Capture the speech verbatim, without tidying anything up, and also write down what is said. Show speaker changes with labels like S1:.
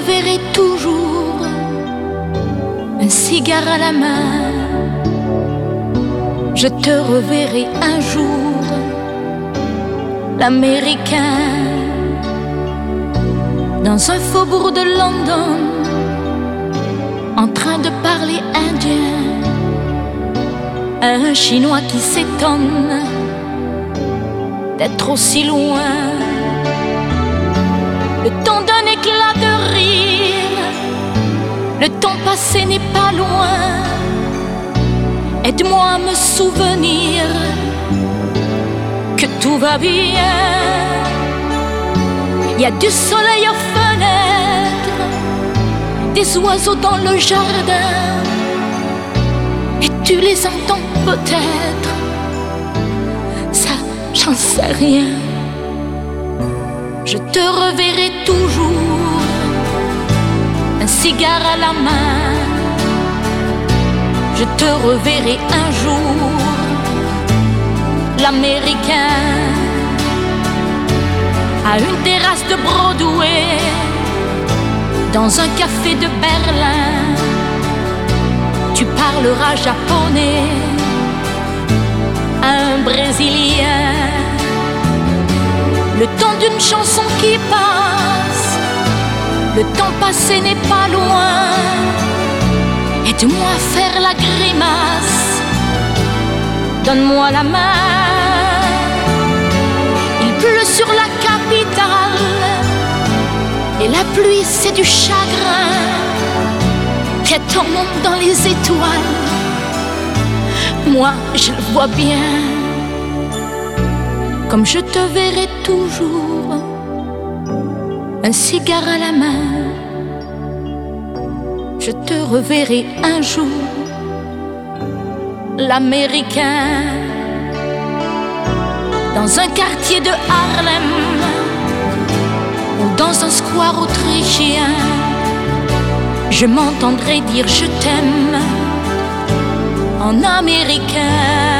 S1: reverrai toujours, un cigare à la main. Je te reverrai un jour, l'Américain, dans un faubourg de London, en train de parler indien, un Chinois qui s'étonne d'être aussi loin. Le temps d'un éclat de rire, le temps passé n'est pas loin. Aide-moi à me souvenir que tout va bien. Il y a du soleil aux fenêtres, des oiseaux dans le jardin, et tu les entends peut-être, ça j'en sais rien. Je te reverrai toujours, un cigare à la main. Je te reverrai un jour, l'Américain, à une terrasse de Broadway, dans un café de Berlin. Tu parleras japonais à un Brésilien. Le temps d'une chanson qui passe, le temps passé n'est pas loin. Aide-moi à faire la grimace, donne-moi la main. Il pleut sur la capitale, et la pluie c'est du chagrin. Qu'il y a ton nom dans les étoiles, moi je le vois bien. Comme je te verrai toujours, un cigare à la main. Je te reverrai un jour, l'Américain, dans un quartier de Harlem ou dans un square autrichien. Je m'entendrai dire je t'aime en américain.